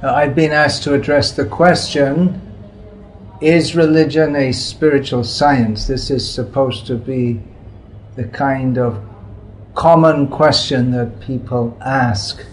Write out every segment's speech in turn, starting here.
I've been asked to address the question, is religion a spiritual science? This is supposed to be the kind of common question that people ask.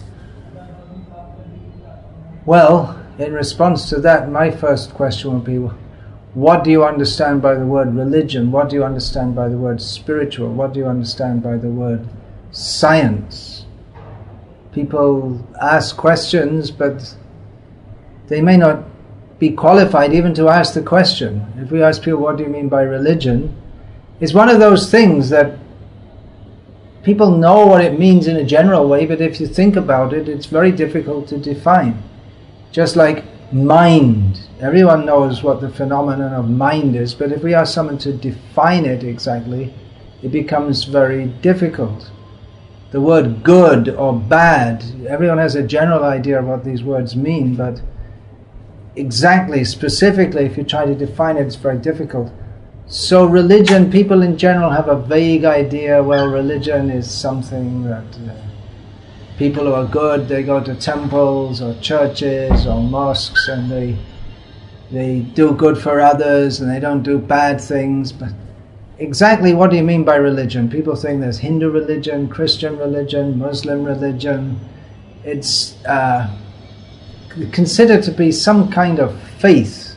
Well, in response to that, my first question would be, what do you understand by the word religion? What do you understand by the word spiritual? What do you understand by the word science? People ask questions, but they may not be qualified even to ask the question. If we ask people, what do you mean by religion? It's one of those things that people know what it means in a general way, but if you think about it, it's very difficult to define. Just like mind. Everyone knows what the phenomenon of mind is, but if we ask someone to define it exactly, it becomes very difficult. The word good or bad, everyone has a general idea of what these words mean, but exactly, specifically, if you try to define it, it's very difficult. So religion, people in general have a vague idea, well, religion is something that people who are good, they go to temples or churches or mosques and they do good for others and they don't do bad things. But exactly what do you mean by religion? People think there's Hindu religion, Christian religion, Muslim religion. It's considered to be some kind of faith.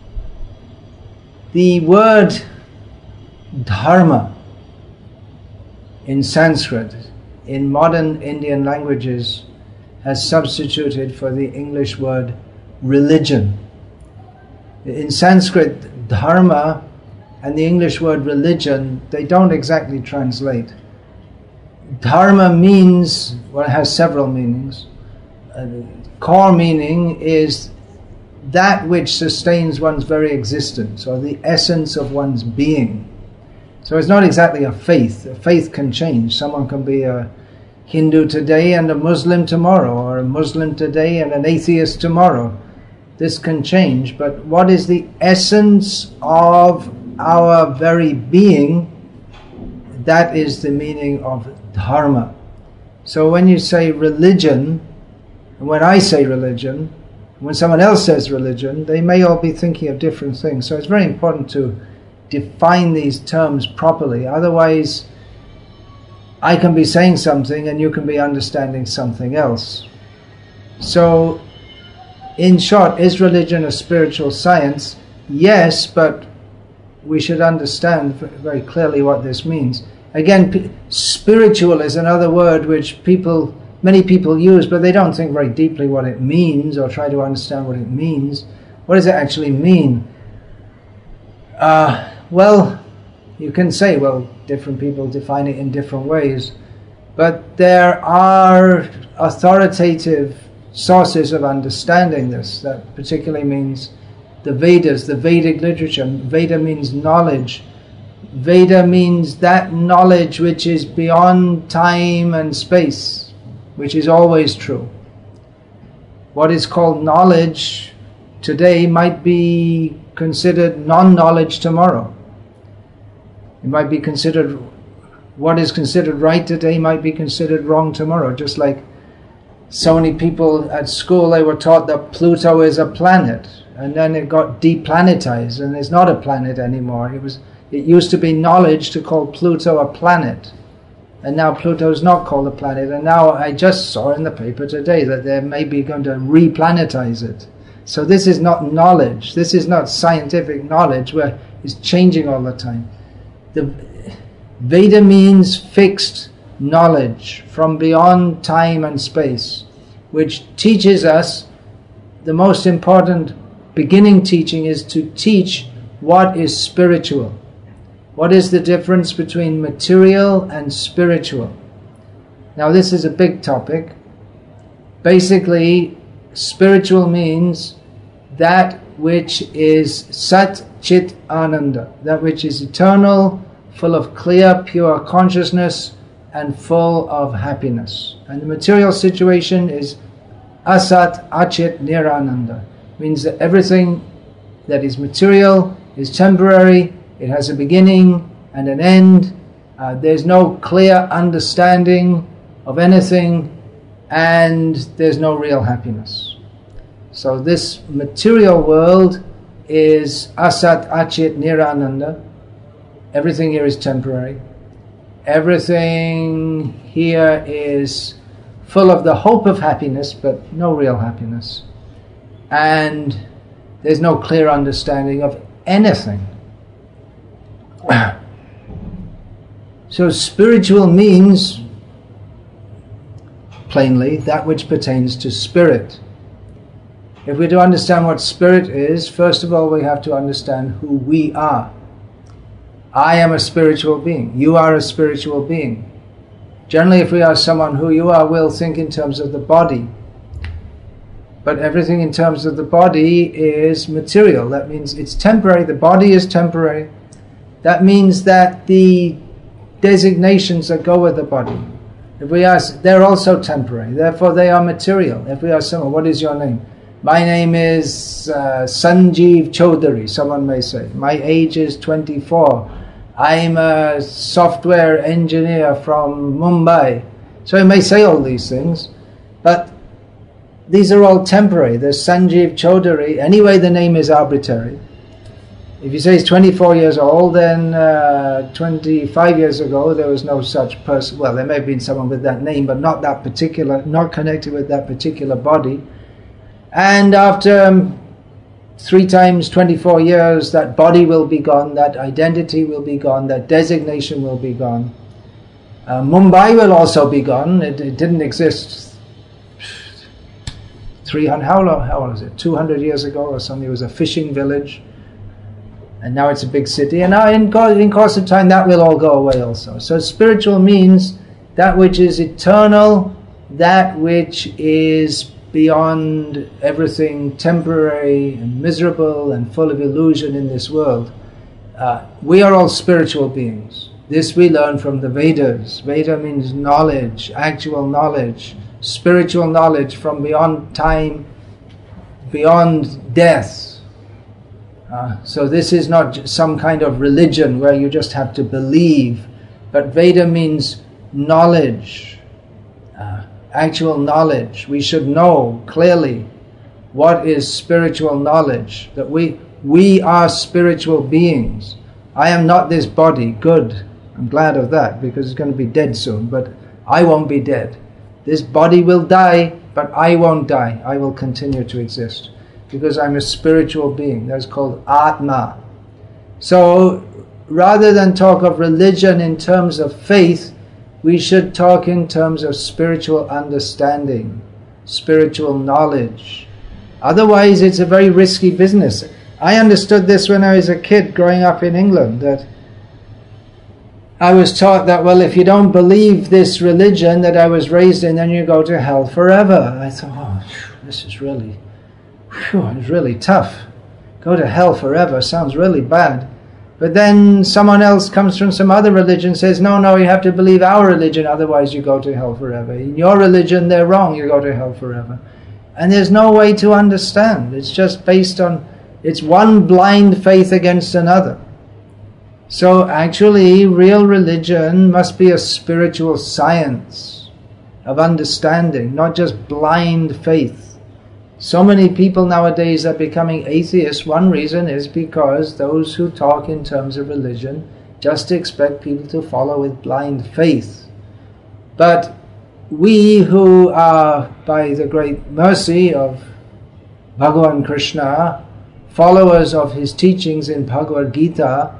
The word dharma in Sanskrit, in modern Indian languages, has substituted for the English word religion. In Sanskrit, dharma and the English word religion, they don't exactly translate. Dharma means, well, it has several meanings. Core meaning is that which sustains one's very existence, or the essence of one's being. So it's not exactly a faith. A faith can change. Someone can be a Hindu today and a Muslim tomorrow, or a Muslim today and an atheist tomorrow. This can change, but what is the essence of our very being? That is the meaning of dharma. So when you say religion, and when I say religion, when someone else says religion, they may all be thinking of different things. So it's very important to define these terms properly. Otherwise, I can be saying something and you can be understanding something else. So, in short, is religion a spiritual science? Yes, but we should understand very clearly what this means. Again, spiritual is another word which many people use, but they don't think very deeply what it means or try to understand what it means. What does it actually mean? Well, you can say, well, different people define it in different ways, but there are authoritative sources of understanding this. That particularly means the Vedas, the Vedic literature. Veda means knowledge. Veda means that knowledge which is beyond time and space, which is always true. What is called knowledge today might be considered non-knowledge tomorrow. It might be considered, what is considered right today might be considered wrong tomorrow. Just like so many people at school, they were taught that Pluto is a planet, and then it got deplanetized and it's not a planet anymore. It used to be knowledge to call Pluto a planet, and now Pluto is not called a planet. And now I just saw in the paper today that they're maybe going to replanetize it. So this is not knowledge. This is not scientific knowledge where it's changing all the time. The Veda means fixed knowledge from beyond time and space, which teaches us, the most important beginning teaching is to teach what is spiritual. What is the difference between material and spiritual? Now this is a big topic. Basically, spiritual means that which is Sat Chit Ananda, that which is eternal, full of clear, pure consciousness, and full of happiness. And the material situation is Asat Achit Nirananda, means that everything that is material is temporary. It has a beginning and an end. There's no clear understanding of anything, and there's no real happiness. So this material world is asat, achit, nirananda. Everything here is temporary. Everything here is full of the hope of happiness, but no real happiness. And there's no clear understanding of anything. So spiritual means, plainly, that which pertains to spirit. If we're to understand what spirit is, first of all we have to understand who we are. I am a spiritual being. You are a spiritual being. Generally, if we ask someone who you are, we'll think in terms of the body. But everything in terms of the body is material. That means it's temporary. The body is temporary. That means that the designations that go with the body, if we ask, they're also temporary. Therefore, they are material. If we ask someone, what is your name? My name is Sanjeev Chaudhary, someone may say. My age is 24. I'm a software engineer from Mumbai. So he may say all these things, but these are all temporary. There's Sanjeev Chaudhary. Anyway, the name is arbitrary. If you say he's 24 years old, then 25 years ago there was no such person. Well, there may have been someone with that name, but not that particular, not connected with that particular body. And after 3 times 24 years, that body will be gone, that identity will be gone, that designation will be gone. Mumbai will also be gone. It didn't exist 300, how long is it? 200 years ago or something. It was a fishing village. And now it's a big city. And now in course of time, that will all go away also. So spiritual means that which is eternal, that which is beyond everything temporary and miserable and full of illusion in this world. We are all spiritual beings. This we learn from the Vedas. Veda means knowledge, actual knowledge, spiritual knowledge from beyond time, beyond death. So this is not some kind of religion where you just have to believe, but Veda means knowledge, actual knowledge. We should know clearly what is spiritual knowledge, that we are spiritual beings. I am not this body. Good. I'm glad of that, because it's going to be dead soon, but I won't be dead. This body will die, but I won't die. I will continue to exist, because I'm a spiritual being. That's called Atma. So rather than talk of religion in terms of faith, we should talk in terms of spiritual understanding, spiritual knowledge. Otherwise, it's a very risky business. I understood this when I was a kid growing up in England, that I was taught that, well, if you don't believe this religion that I was raised in, then you go to hell forever. I thought, oh, this is really, it's really tough. Go to hell forever sounds really bad. But then someone else comes from some other religion and says, no, you have to believe our religion, otherwise you go to hell forever. In your religion, they're wrong, you go to hell forever. And there's no way to understand. It's just based on, it's one blind faith against another. So actually, real religion must be a spiritual science of understanding, not just blind faith. So many people nowadays are becoming atheists. One reason is because those who talk in terms of religion just expect people to follow with blind faith. But we who are, by the great mercy of Bhagavan Krishna, followers of his teachings in Bhagavad Gita,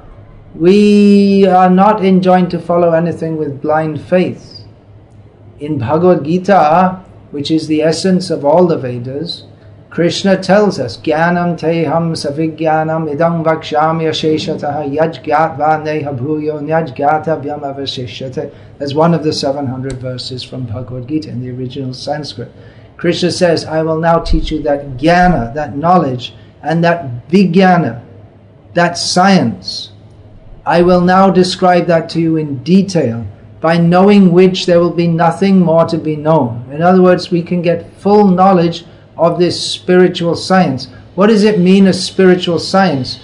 we are not enjoined to follow anything with blind faith. In Bhagavad Gita, which is the essence of all the Vedas, Krishna tells us, Jnanam teham savijnanam idam vakshami asheshataha yajgatva neha bhuyo nyajgata vyam avasheshate. That's one of the 700 verses from Bhagavad Gita in the original Sanskrit. Krishna says, I will now teach you that jnana, that knowledge, and that vijnana, that science. I will now describe that to you in detail, by knowing which there will be nothing more to be known. In other words, we can get full knowledge of this spiritual science. What does it mean, a spiritual science?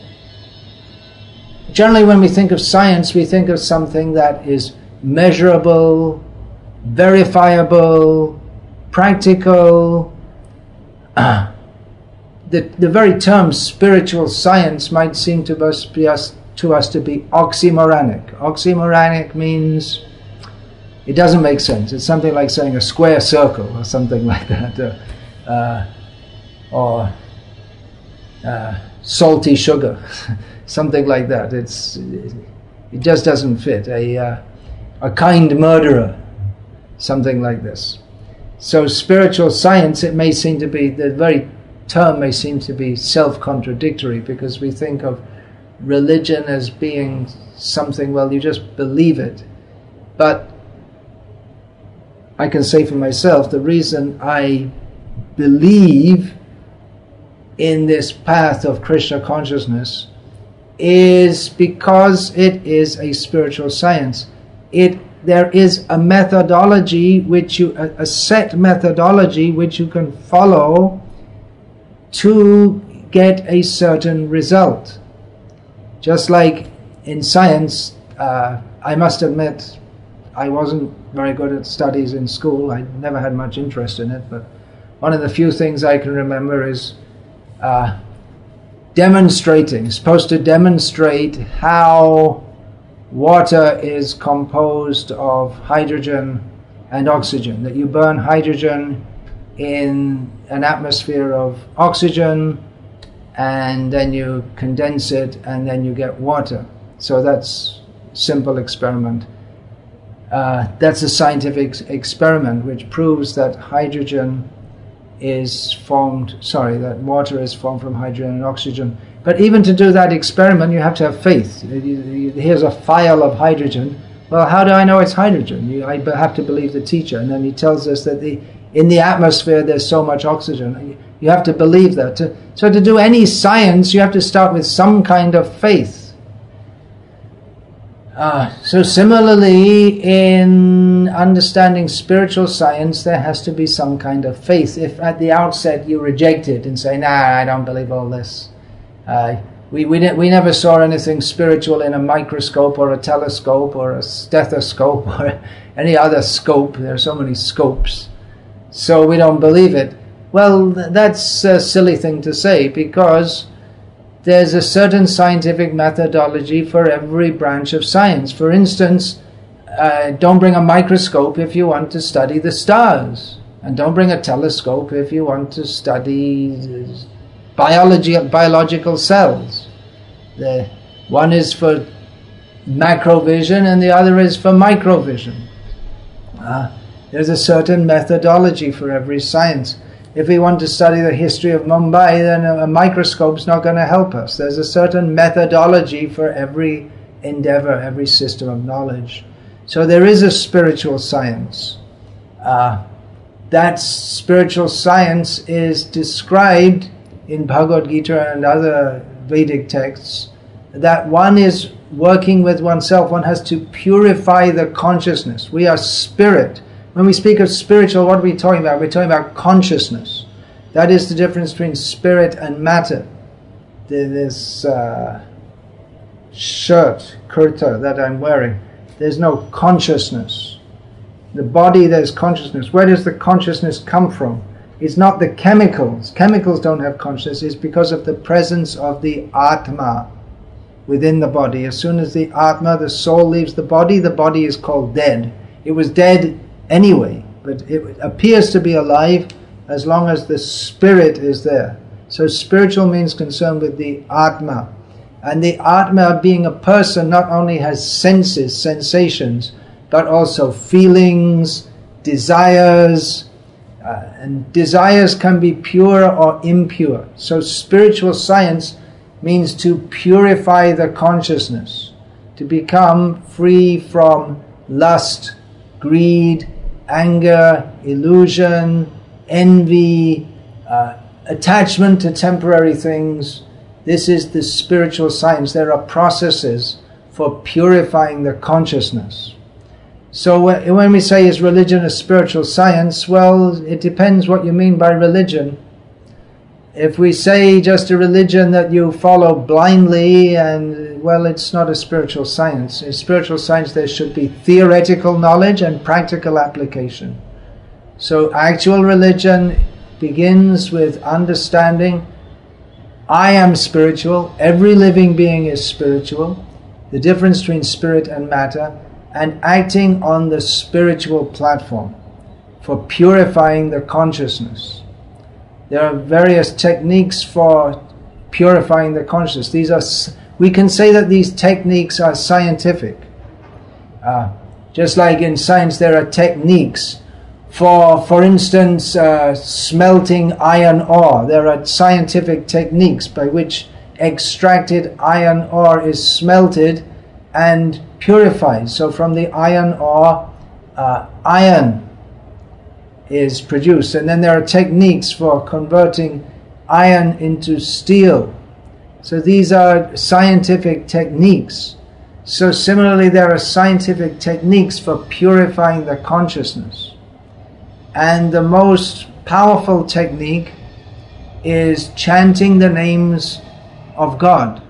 Generally, when we think of science, we think of something that is measurable, verifiable, practical, the very term spiritual science might seem to us to be oxymoronic. Oxymoronic means it doesn't make sense. It's something like saying a square circle or something like that, or salty sugar, something like that. It just doesn't fit. A kind murderer, something like this. So spiritual science, it may seem to be, the very term may seem to be self-contradictory, because we think of religion as being something, well, you just believe it. But I can say for myself, the reason I believe in this path of Krishna consciousness is because it is a spiritual science. There is a methodology a set methodology which you can follow to get a certain result. Just like in science, I must admit, I wasn't very good at studies in school. I never had much interest in it, but one of the few things I can remember is demonstrating, supposed to demonstrate how water is composed of hydrogen and oxygen, that you burn hydrogen in an atmosphere of oxygen and then you condense it and then you get water. So that's a simple experiment. That's a scientific experiment which proves that that water is formed from hydrogen and oxygen. But even to do that experiment, you have to have faith. Here's a phial of hydrogen. Well, how do I know it's hydrogen? I have to believe the teacher. And then he tells us that in the atmosphere there's so much oxygen. You have to believe that. So to do any science, you have to start with some kind of faith. So similarly, in understanding spiritual science, there has to be some kind of faith. If at the outset you reject it and say, nah, I don't believe all this. We never saw anything spiritual in a microscope or a telescope or a stethoscope or any other scope. There are so many scopes. So we don't believe it. Well, that's a silly thing to say, because there's a certain scientific methodology for every branch of science. For instance, don't bring a microscope if you want to study the stars. And don't bring a telescope if you want to study biological cells. The one is for macrovision and the other is for microvision. There's a certain methodology for every science. If we want to study the history of Mumbai, then a microscope's not going to help us. There's a certain methodology for every endeavor, every system of knowledge. So there is a spiritual science. That spiritual science is described in Bhagavad Gita and other Vedic texts, that one is working with oneself. One has to purify the consciousness. We are spirit. When we speak of spiritual, what are we talking about? We're talking about consciousness. That is the difference between spirit and matter. This shirt, kurta, that I'm wearing, there's no consciousness. The body, there's consciousness. Where does the consciousness come from? It's not the chemicals. Chemicals don't have consciousness. It's because of the presence of the Atma within the body. As soon as the Atma, the soul, leaves the body is called dead. It was dead anyway, but it appears to be alive as long as the spirit is there. So spiritual means concerned with the Atma. And the Atma, being a person, not only has senses, sensations, but also feelings, desires, and desires can be pure or impure. So spiritual science means to purify the consciousness, to become free from lust, greed, anger, illusion, envy, attachment to temporary things. This is the spiritual science. There are processes for purifying the consciousness. So when we say, is religion a spiritual science? Well, it depends what you mean by religion. If we say just a religion that you follow blindly, well, it's not a spiritual science. In spiritual science there should be theoretical knowledge and practical application. So actual religion begins with understanding I am spiritual, every living being is spiritual, the difference between spirit and matter, and acting on the spiritual platform for purifying the consciousness. There are various techniques for purifying the consciousness. These are, we can say that these techniques are scientific. Just like in science there are techniques for instance, smelting iron ore. There are scientific techniques by which extracted iron ore is smelted and purified. So from the iron ore, iron is produced. And then there are techniques for converting iron into steel. So these are scientific techniques. So similarly, there are scientific techniques for purifying the consciousness. And the most powerful technique is chanting the names of God.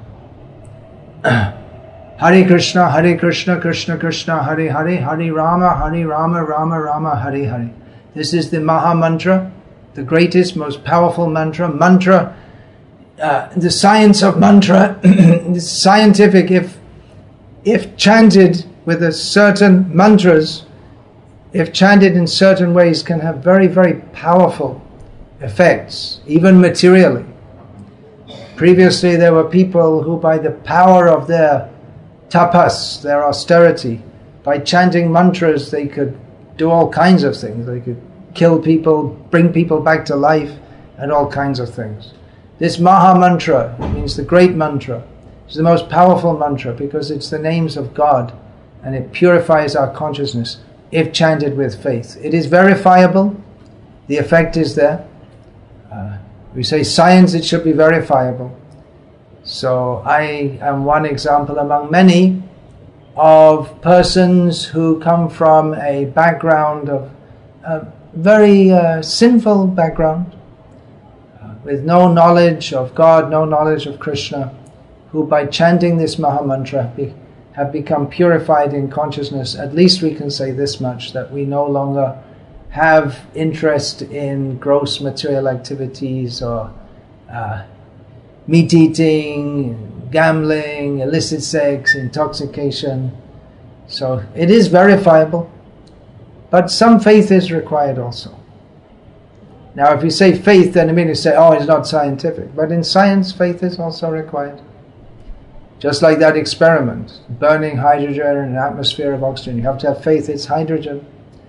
Hare Krishna, Krishna Krishna, Hare Hare, Hare Rama, Rama Rama, Hare Hare. This is the Maha Mantra, the greatest, most powerful mantra. Mantra, the science of mantra is scientific. If chanted with a certain mantras, if chanted in certain ways, can have very, very powerful effects, even materially. Previously, there were people who, by the power of their tapas, their austerity, by chanting mantras, they could do all kinds of things. They could kill people, bring people back to life, and all kinds of things. This Maha Mantra means the great mantra. It's the most powerful mantra because it's the names of God, and it purifies our consciousness if chanted with faith. It is verifiable. The effect is there. We say science, it should be verifiable. So I am one example among many of persons who come from a background of a very sinful background, with no knowledge of God, no knowledge of Krishna, who by chanting this Maha Mantra have become purified in consciousness. At least we can say this much, that we no longer have interest in gross material activities or meat eating, gambling, illicit sex, intoxication. So it is verifiable, but some faith is required also. Now if you say faith, then immediately say, oh, it's not scientific. But in science, faith is also required. Just like that experiment, burning hydrogen in an atmosphere of oxygen. You have to have faith it's hydrogen.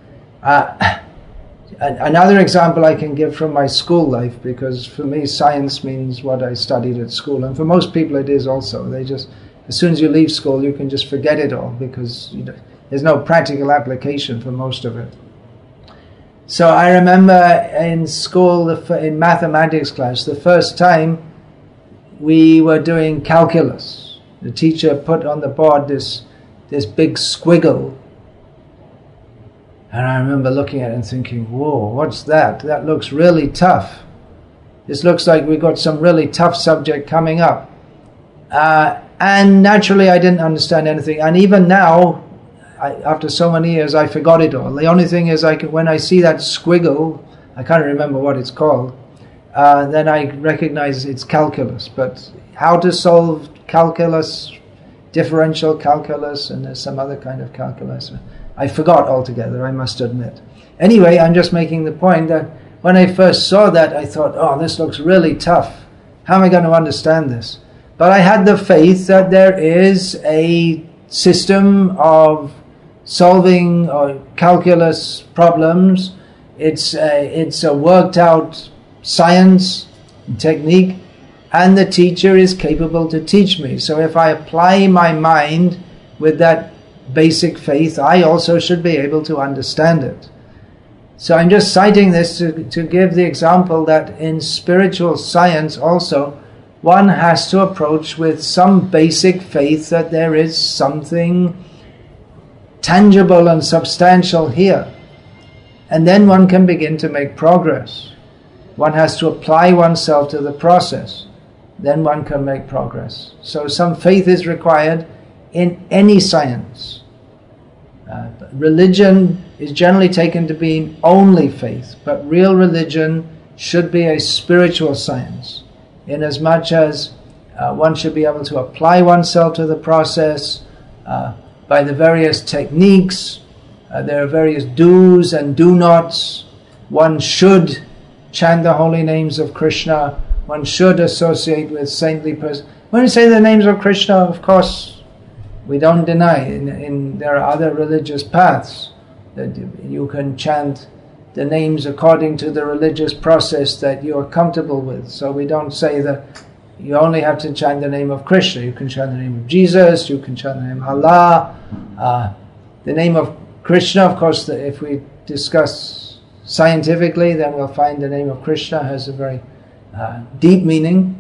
Another example I can give from my school life, because for me science means what I studied at school, and for most people it is also. They just, as soon as you leave school, you can just forget it all because there's no practical application for most of it. So I remember in school, in mathematics class, the first time we were doing calculus. The teacher put on the board this big squiggle. And I remember looking at it and thinking, whoa, what's that? That looks really tough. This looks like we've got some really tough subject coming up. And naturally I didn't understand anything. And even now, after so many years, I forgot it all. The only thing is, when I see that squiggle, I can't remember what it's called, then I recognize it's calculus. But how to solve calculus, differential calculus, and there's some other kind of calculus, I forgot altogether, I must admit. Anyway, I'm just making the point that when I first saw that, I thought, oh, this looks really tough. How am I going to understand this? But I had the faith that there is a system of solving calculus problems. It's a worked out science and technique, and the teacher is capable to teach me. So if I apply my mind with that basic faith, I also should be able to understand it. So I'm just citing this to give the example that in spiritual science also, one has to approach with some basic faith that there is something tangible and substantial here. And then one can begin to make progress. One has to apply oneself to the process. Then one can make progress. So some faith is required in any science. Religion is generally taken to be only faith, but real religion should be a spiritual science. in as much as one should be able to apply oneself to the process by the various techniques. There are various do's and do nots. One should chant the holy names of Krishna. One should associate with saintly persons. When we say the names of Krishna, of course, we don't deny. There are other religious paths that you can chant the names according to the religious process that you are comfortable with. So we don't say that you only have to chant the name of Krishna. You can chant the name of Jesus, you can chant the name of Allah. The name of Krishna, of course, if we discuss scientifically, then we'll find the name of Krishna has a very deep meaning.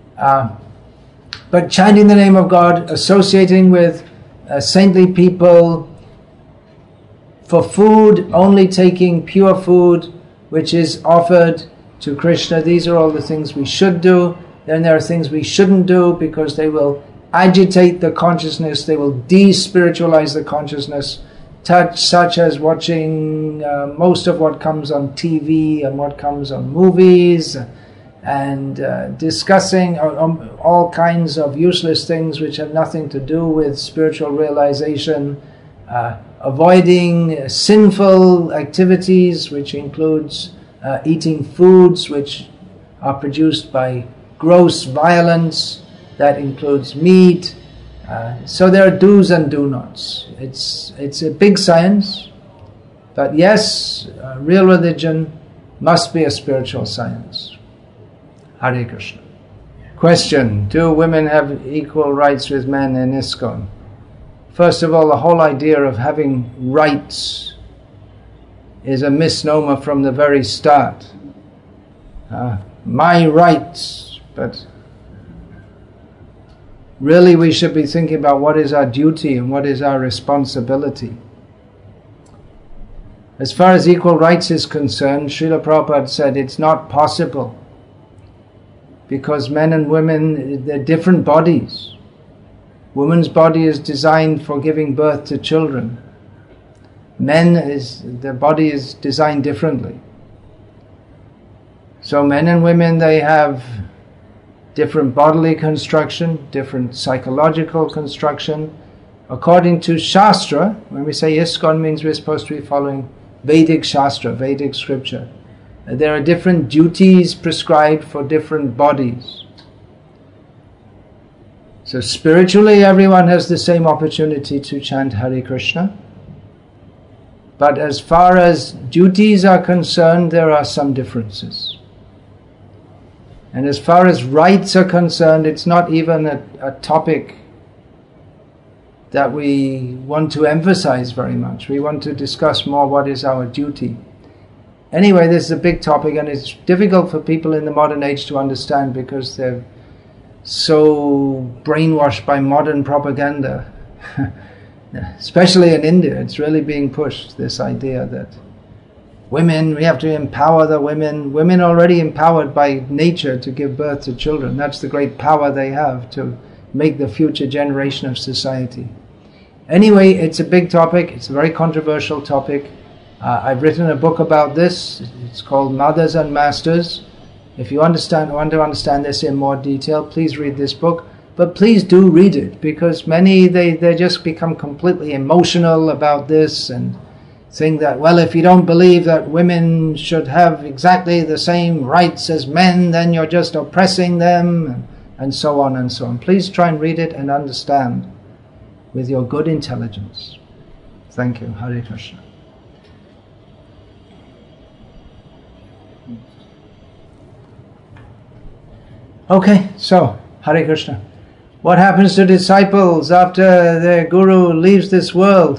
But chanting the name of God, associating with saintly people, for food, only taking pure food which is offered to Krishna. These are all the things we should do. Then there are things we shouldn't do because they will agitate the consciousness, they will de-spiritualize the consciousness, such as watching most of what comes on TV and what comes on movies, and discussing all kinds of useless things which have nothing to do with spiritual realization, avoiding sinful activities, which includes eating foods which are produced by gross violence, that includes meat. So there are do's and do nots. It's a big science, but yes, real religion must be a spiritual science. Hare Krishna. Question: do women have equal rights with men in ISKCON? First of all, the whole idea of having rights is a misnomer from the very start. My rights, but really we should be thinking about what is our duty and what is our responsibility. As far as equal rights is concerned, Srila Prabhupada said it's not possible, because men and women, they're different bodies. Woman's body is designed for giving birth to children. Their body is designed differently. So men and women, they have different bodily construction, different psychological construction. According to Shastra, when we say ISKCON, means we're supposed to be following Vedic Shastra, Vedic scripture. There are different duties prescribed for different bodies. So spiritually, everyone has the same opportunity to chant Hare Krishna. But as far as duties are concerned, there are some differences. And as far as rights are concerned, it's not even a topic that we want to emphasize very much. We want to discuss more what is our duty. Anyway, this is a big topic, and it's difficult for people in the modern age to understand because they're so brainwashed by modern propaganda. Especially in India, it's really being pushed, this idea that women, we have to empower the women. Women are already empowered by nature to give birth to children. That's the great power they have to make the future generation of society. Anyway, it's a big topic, it's a very controversial topic. I've written a book about this. It's called Mothers and Masters. If you want to understand this in more detail, please read this book. But please do read it, because many, they just become completely emotional about this and think that, well, if you don't believe that women should have exactly the same rights as men, then you're just oppressing them, and so on and so on. Please try and read it and understand with your good intelligence. Thank you. Hare Krishna. Okay, so, Hare Krishna. What happens to disciples after their guru leaves this world?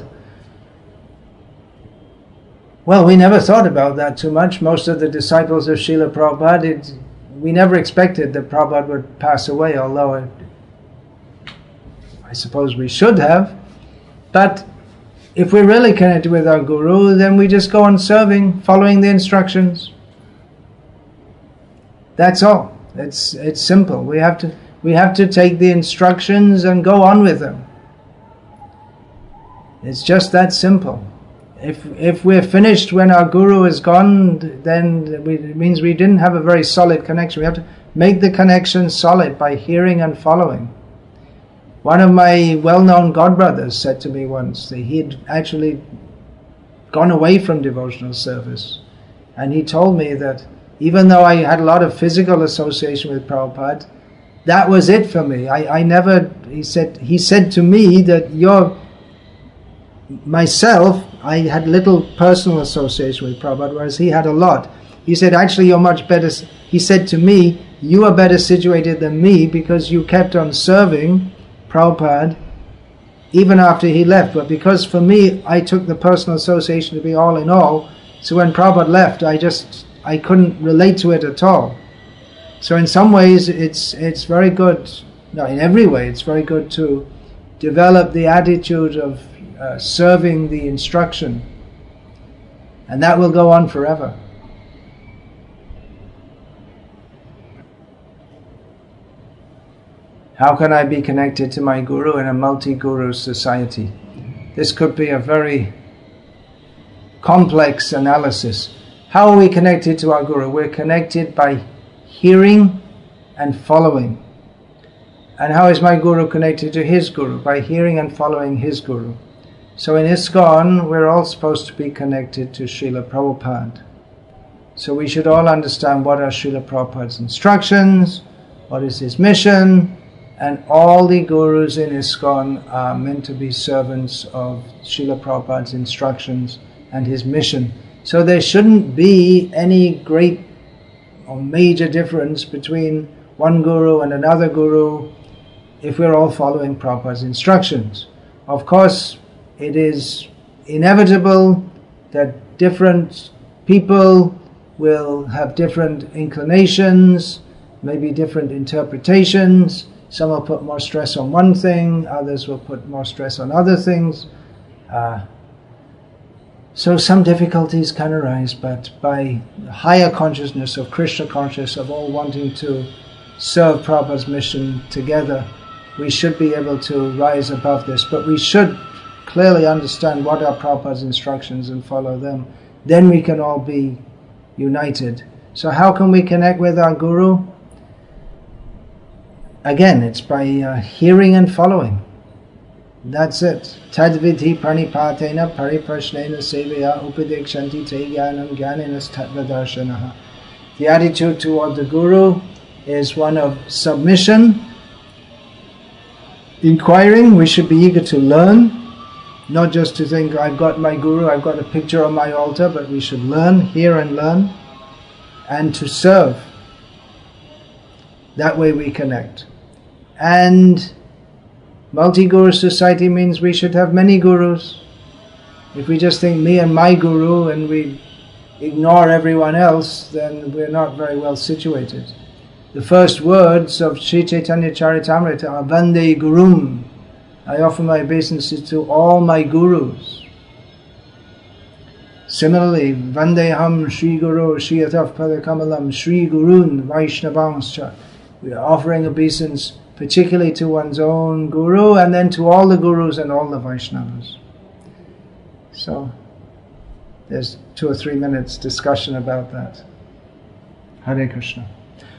Well, we never thought about that too much. Most of the disciples of Srila Prabhupada, we never expected that Prabhupada would pass away, although I suppose we should have. But if we're really connected with our guru, then we just go on serving, following the instructions. That's all. It's simple. We have to take the instructions and go on with them. It's just that simple. If we're finished when our guru is gone, then it means we didn't have a very solid connection. We have to make the connection solid by hearing and following. One of my well-known godbrothers said to me once that he had actually gone away from devotional service, and he told me that even though I had a lot of physical association with Prabhupada, that was it for me. I never, he said to me that myself, I had little personal association with Prabhupada, whereas he had a lot. He said, actually you're much better, he said to me, you are better situated than me because you kept on serving Prabhupada even after he left. But because for me, I took the personal association to be all in all, so when Prabhupada left, I couldn't relate to it at all. So in some ways, it's very good, no, in every way, it's very good to develop the attitude of serving the instruction. And that will go on forever. How can I be connected to my Guru in a multi-Guru society? This could be a very complex analysis. How are we connected to our Guru? We're connected by hearing and following. And how is my Guru connected to his Guru? By hearing and following his Guru. So in ISKCON, we're all supposed to be connected to Srila Prabhupada. So we should all understand what are Srila Prabhupada's instructions, what is his mission, and all the Gurus in ISKCON are meant to be servants of Srila Prabhupada's instructions and his mission. So there shouldn't be any great or major difference between one Guru and another Guru if we're all following Prabhupada's instructions. Of course, it is inevitable that different people will have different inclinations, maybe different interpretations. Some will put more stress on one thing, others will put more stress on other things. So some difficulties can arise, but by higher consciousness of Krishna consciousness, of all wanting to serve Prabhupada's mission together, we should be able to rise above this. But we should clearly understand what are Prabhupada's instructions and follow them. Then we can all be united. So how can we connect with our Guru? Again, it's by hearing and following. That's it. Tadvidhi pranipatena pariprashnena sevaya upadekshanti te jnanam jnanenas tattvadarshanaha. The attitude toward the Guru is one of submission, inquiring. We should be eager to learn, not just to think, I've got my Guru, I've got a picture on my altar, but we should learn, hear and learn, and to serve. That way we connect. And multi-Guru society means we should have many Gurus. If we just think me and my Guru and we ignore everyone else, then we're not very well situated. The first words of Sri Chaitanya Charitamrita are Vande Gurum. I offer my obeisances to all my Gurus. Similarly, Vandeham Shri Guru Shri Ataf Padakamalam Shri Gurun Vaishnavanscha. We are offering obeisance particularly to one's own Guru and then to all the Gurus and all the Vaishnavas. So, there's 2 or 3 minutes discussion about that. Hare Krishna.